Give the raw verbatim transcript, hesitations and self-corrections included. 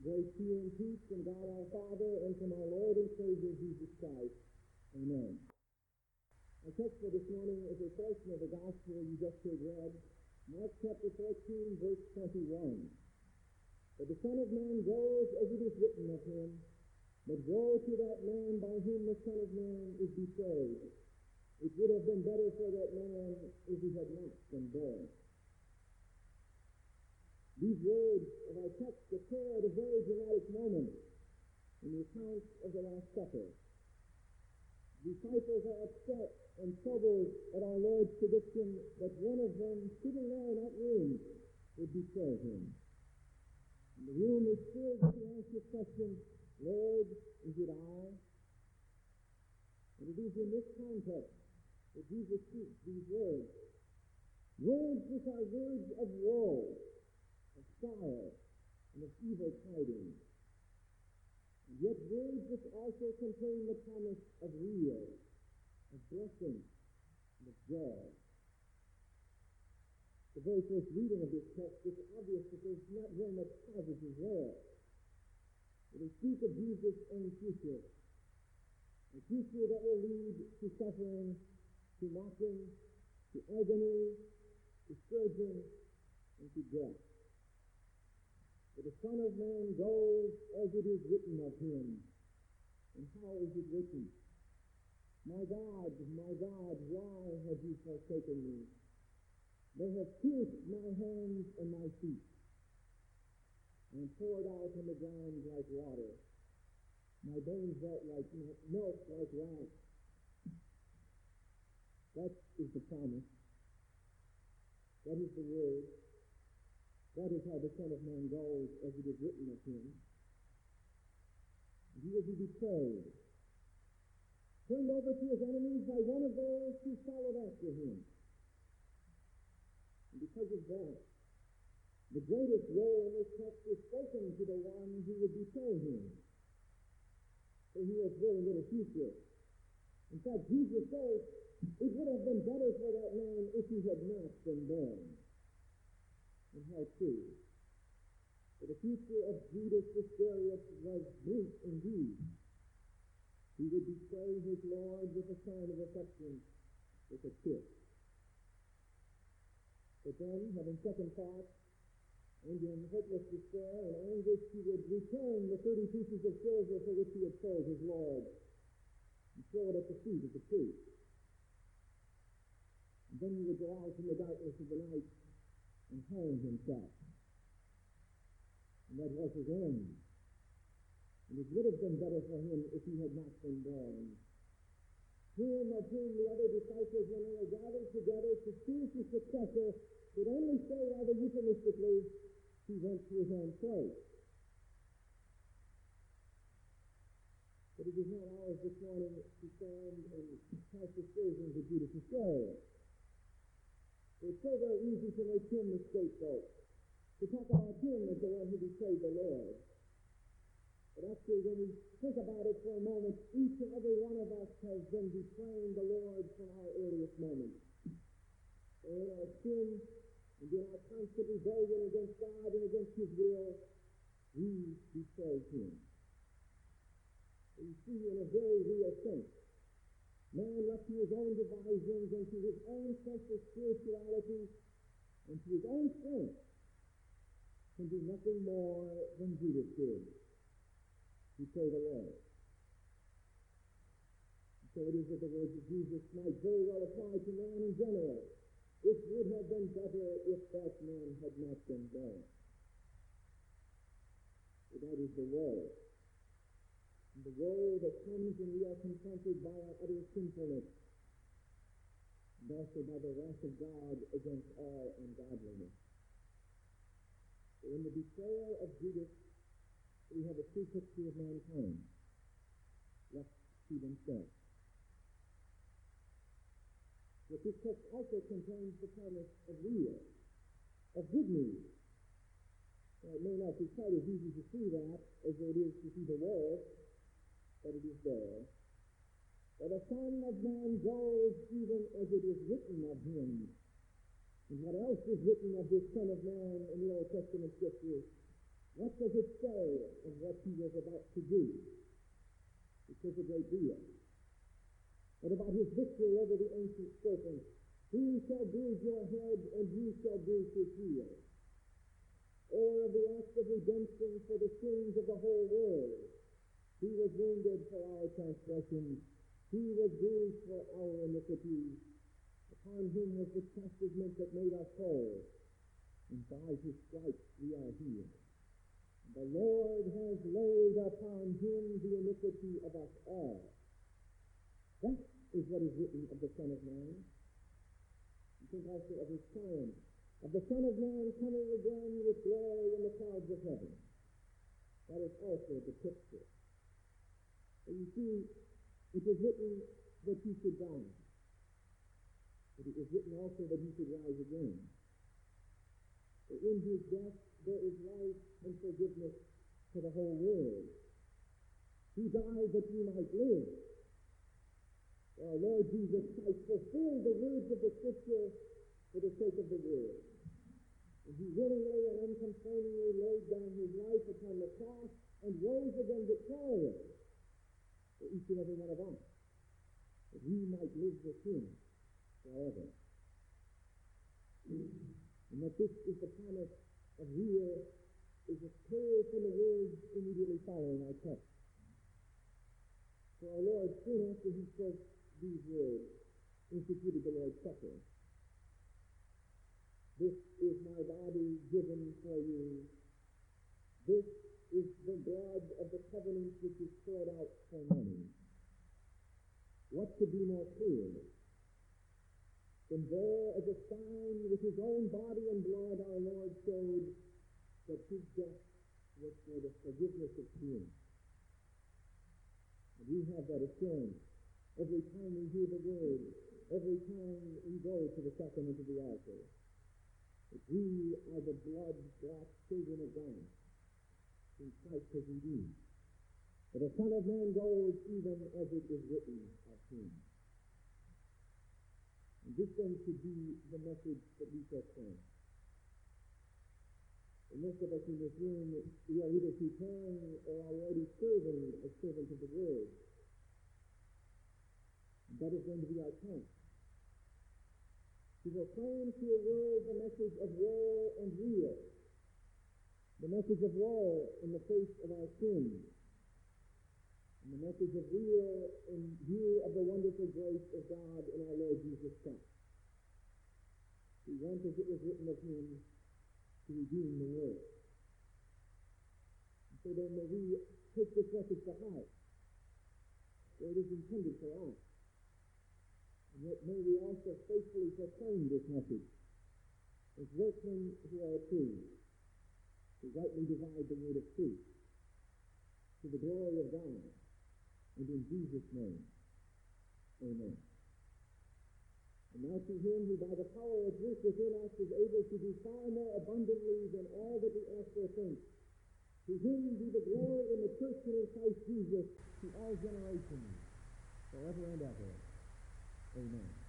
Grace to you and peace from God our Father and from our Lord and Savior Jesus Christ. Amen. Our text for this morning is a portion of the gospel you just heard read, Mark chapter fourteen, verse twenty-one. For the Son of Man goes as it is written of him, but woe to that man by whom the Son of Man is betrayed. It would have been better for that man if he had not been born. These words of our text occur at a very dramatic moment in the account of the Last Supper. The disciples are upset and troubled at our Lord's prediction that one of them, sitting there in that room, would betray him. And the room is filled with the answer question, Lord, is it I? And it is in this context that Jesus speaks these words. Words which are words of woe, of sorrow, and of evil tidings. And yet words which also contain the promise of real, of blessing, and of joy. The very first reading of this text, it's obvious that there's not very much positive there. It will speak of Jesus' own future. A future that will lead to suffering, to mocking, to agony, to scourging, and to death. For the Son of Man goes as it is written of him. And how is it written? My God, my God, why have you forsaken me? They have pierced my hands and my feet, and poured out on the ground like water. My bones melt like milk, like wax. That is the promise. That is the word. That is how the Son of Man goes, as it is written of him. And he will be betrayed, turned over to his enemies by one of those who followed after him. And because of that, the greatest woe in this text is spoken to the one who would betray him. For he has very little future. In fact, Jesus says, it would have been better for that man if he had not been born. And how true. For the future of Judas Iscariot was bleak indeed. He would betray his Lord with a sign of affection, with a kiss. But then, having second thoughts, and in hopeless despair and anguish, he would return the thirty pieces of silver for which he had sold his Lord, and throw it at the feet of the priest. And then he would go out in the darkness of the night and hang himself. And that was his end. And it would have been better for him if he had not been born. Him of whom the other disciples, when they were gathered together to choose his successor, would only say rather euphemistically, he went to his own place. But it is not ours this morning to stand and cast aspersions at Judas Iscariot. It's so very easy to make him the scapegoat, to talk about him as the one who betrayed the Lord. But actually, when we think about it for a moment, each and every one of us has been betraying the Lord from our earliest moments. And in our sin, and in our constant rebellion against God and against his will, we betray him. You see, in a very real sense, man left to his own devisings and to his own sense of spirituality and to his own strength can do nothing more than Judas did. Betray the Lord. So it is that the words of Jesus might very well apply to man in general. It would have been better if that man had not been born. So that is the woe. And the woe that comes when we are confronted by our utter sinfulness, and also by the wrath of God against all ungodliness. So in the betrayal of Judas, we have a true picture of mankind, left to themselves. But this text also contains the promise of real, of good news. Now, it may not be quite as easy to see that as it is to see the woe, but it is there. For the Son of Man goes even as it is written of him. And what else is written of this Son of Man in the Old Testament Scriptures? What does it say of what he was about to do? It says a great deal. And about his victory over the ancient serpent, he shall bruise your head and you shall bruise his heel. Or of the act of redemption for the sins of the whole world. He was wounded for our transgressions. He was bruised for our iniquities. Upon him was the chastisement that made us whole. And by his stripes we are healed. The Lord has laid upon him the iniquity of us all. That is what is written of the Son of Man. You think also of his triumph, of the Son of Man coming again with glory in the clouds of heaven. That is also the picture. And you see, it was written that he should die. But it was written also that he should rise again. For in his death there is life and forgiveness to the whole world. He died that we might live. Our Lord Jesus Christ fulfilled the words of the Scripture for the sake of the world. And he willingly and uncomplainingly laid down his life upon the cross and rose again victorious for each and every one of us, that we might live with him forever. And that this is the promise of real is as clear from the words immediately following our text. For our Lord, soon after he spoke these words, instituted the Lord's Supper. This is my body given for you. This is the blood of the covenant which is poured out for many. What could be more clear than there, as a sign with his own body and blood, our Lord showed that his death was for the forgiveness of sin. And we have that assurance every time we hear the word, every time we go to the sacrament of the altar, that we are the blood-bought children of God, whom Christ has redeemed. For the Son of Man goes even as it is written of him. And this then should be the message that we proclaim. For most of us in this room, we are either preparing or already serving as servants of the Word. And that is going to be our task. To proclaim to a world the message of woe and weal, the message of woe in the face of our sins, and the message of weal in view of the wonderful grace of God in our Lord Jesus Christ. We want, as it was written of him, to redeem the world. And so then may we take this message to heart, where it is intended for us. And yet may we also faithfully proclaim this message as workmen who are approved, to rightly divide the word of truth, to the glory of God, and in Jesus' name, amen. And now to him who by the power of work within us is able to do far more abundantly than all that we ask or think, to him be the glory in the church and in Christ Jesus to all generations, forever and ever. Amen.